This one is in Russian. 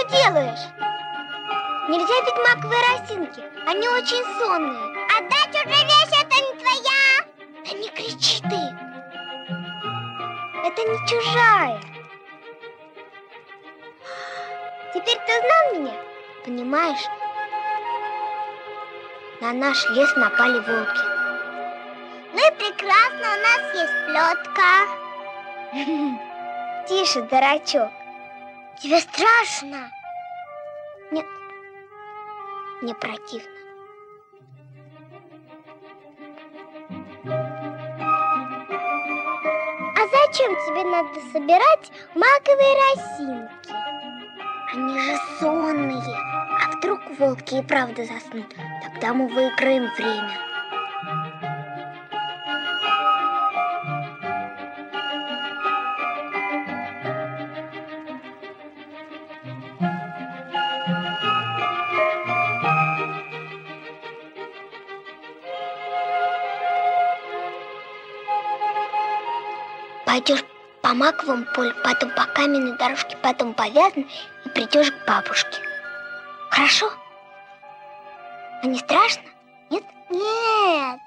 делаешь? Нельзя пить маковые росинки, они очень сонные. Отдай чужую вещь, это не твоя. Да не кричи ты. Это не чужая. Теперь ты узнал меня? Понимаешь? На наш лес напали волки. Ну и прекрасно, у нас есть плетка. Тише, дурачок. Тебе страшно? Нет, мне противно. А зачем тебе надо собирать маковые росинки? Они же сонные. А вдруг волки и правда заснут? Тогда мы выиграем время. Пойдешь по маковому полю, потом по каменной дорожке, потом по вязаной и придешь к бабушке. Хорошо? А не страшно? Нет? Нет.